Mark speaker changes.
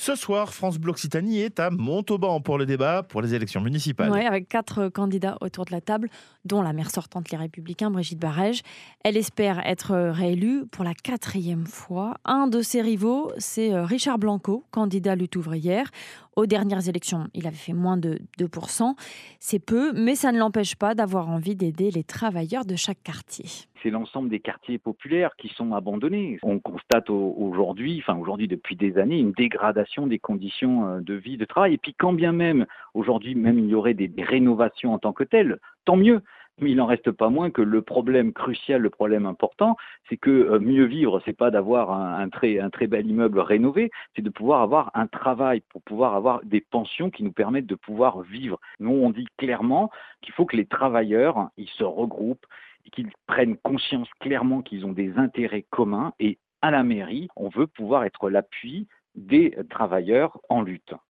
Speaker 1: Ce soir, France Bleu Occitanie est à Montauban pour le débat pour les élections municipales.
Speaker 2: Ouais, avec 4 candidats autour de la table, dont la maire sortante Les Républicains, Brigitte Barège. Elle espère être réélue pour la 4e fois. Un de ses rivaux, c'est Richard Blanco, candidat lutte ouvrière. Aux dernières élections, il avait fait moins de 2%. C'est peu, mais ça ne l'empêche pas d'avoir envie d'aider les travailleurs de chaque quartier.
Speaker 3: C'est l'ensemble des quartiers populaires qui sont abandonnés. On constate aujourd'hui depuis des années, une dégradation des conditions de vie, de travail. Et puis quand bien même, aujourd'hui même il y aurait des rénovations en tant que telles, tant mieux. Mais il n'en reste pas moins que le problème crucial, le problème important, c'est que mieux vivre, c'est pas d'avoir un très bel immeuble rénové, c'est de pouvoir avoir un travail, pour pouvoir avoir des pensions qui nous permettent de pouvoir vivre. Nous, on dit clairement qu'il faut que les travailleurs, ils se regroupent, et qu'ils prennent conscience clairement qu'ils ont des intérêts communs. Et à la mairie, on veut pouvoir être l'appui des travailleurs en lutte.